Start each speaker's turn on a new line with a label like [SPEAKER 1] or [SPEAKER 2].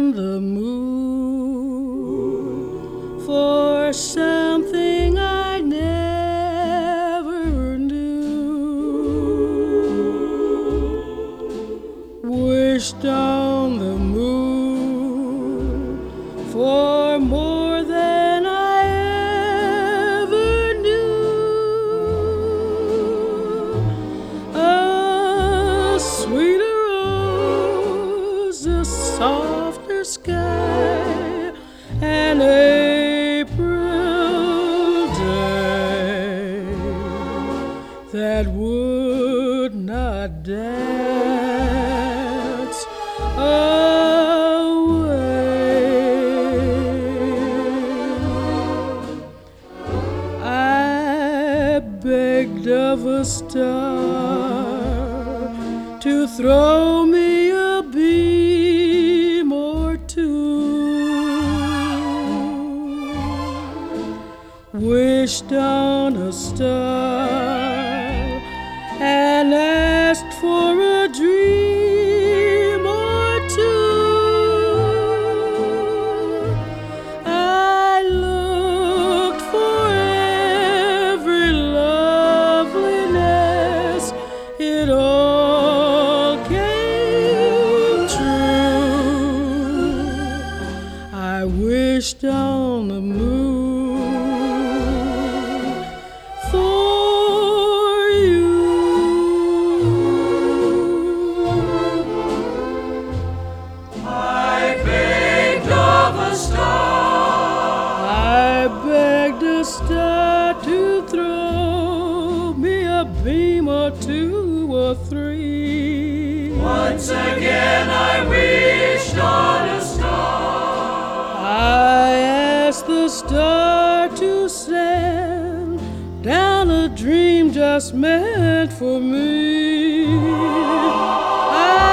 [SPEAKER 1] on the moon for something I never knew. Wished on the moon for more than I ever knew. A sweeter rose, a softer sky, an April day that would not dance away. I begged of a star to throw me a beam or two, wished on a star and asked for a dream or two. I looked for every loveliness, it all came true. I wished on the moon for you.
[SPEAKER 2] I begged of a star.
[SPEAKER 1] I begged a star to throw me a beam or two or three.
[SPEAKER 2] Once again I wished on a star.
[SPEAKER 1] I asked the star to send down a dream just meant for me. I